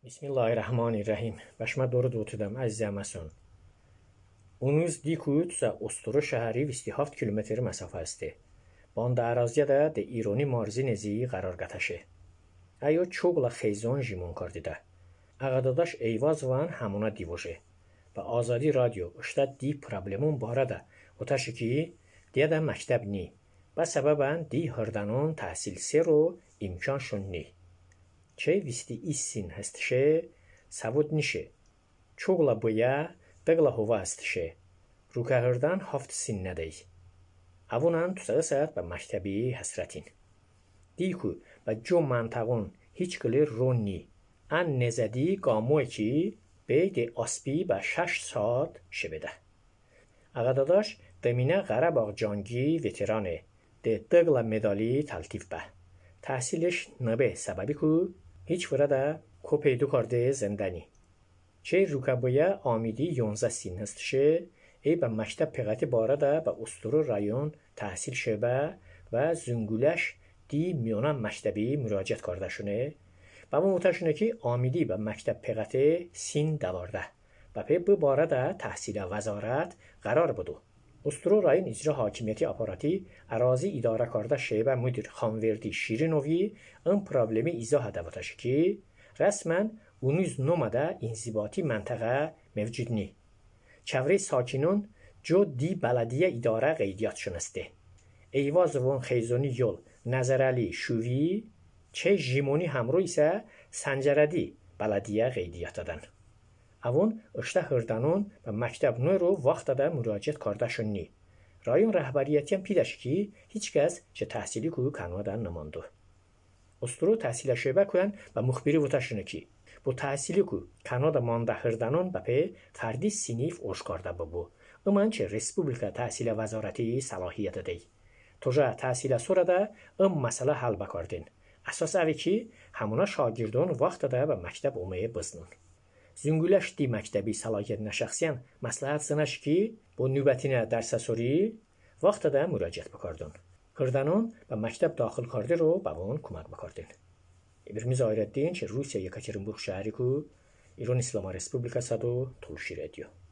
Bismillahirrahmanirrahim. Başıma doğru dotudam əzizəməsun. Unuz dikutsa osturu şəhəri 27 kilometr məsafə است. باند əraziyə də de İroni marzi nezi qərar qataşı. Ayo çoğla xeyzon jimon kardida. Ağadadaş eyvaz van hamuna divoje. Və azadi radyo işdə di problemun barada otaşı ki deyə məktəb ni. Və səbəbən di hırdanın təhsil sero imkan şunni. چه ویستی ایسین هستشه سواد نیشه چوغلا بویا دگلا هوا هستشه روکه هردن هفت سین ندهی اوونان تو ساعت به مکتبی حسرتین دیکو و جو منطقون هیچ گلی رون نی ان نزدی گاموی کی بیگ اسبی به 6 ساعت شبده اقداداش دمینه غرباق جانگی ویترانه ده دگلا مدالی تلتیف به تحصیلش نبه سببی کو هیچ ورده کو پیدو کرده زندانی. چه روکبویا آمیدی 11 سین هستشه ای به مکتب پیغتی بارده به استرو رایون تحصیل شبه و زنگولش دی میونان مکتبی مراجعت کرده شونه و متشونه که آمیدی به مکتب پیغتی سین دوارده و پی به بارده تحصیل وزارت قرار بودو. استرو رایون اجرا حاکمیتی اپاراتی اراضی اداره کرده شیبه مدیر خانوردی شیرینوی این پرابلمی ایزا هدواتش که رسما اونوز نومده انضباطی منطقه موجود نی. چوره ساکنون جو دی بلدیه اداره قیدیات شنسته. ایواز وان خیزونی یول نظرالی شوی چه جیمونی همرو ایسه سنجردی بلدیه قیدیات دادن. اوون اشته هردانون به مکتب نو رو وقت داده مراجعت کرده شنی. رایون رهبریتی هم پیداش که هیچ کس چه تحصیلی که کنوادن نماندو. استرو تحصیل شبه کن و مخبری وتشونه که با تحصیلی که کنواد مانده هردانون به پی فردی سینیف اوش کرده ببو. امان چه رسپوبلیکا تحصیل وزارتی صلاحیت دی. توجه تحصیل سورده مسئله حل بکردین. اساس اوی که همونا شاگردون وقت داده به مکتب اومه بزنون. زنگولش دی مکتبی صلاحیت نشخصیان مصلحت زنش که با نوبتینه درس سوری وقت ده مراجعت بکردن. کردنون به مکتب داخل کرده رو به اون کمک بکردن. ابراهیم زاهرالدین چه روسیه یکاترینبورگ شهری کو ایران اسلامی رسپوبلیکا صدو تلوشی رادیو.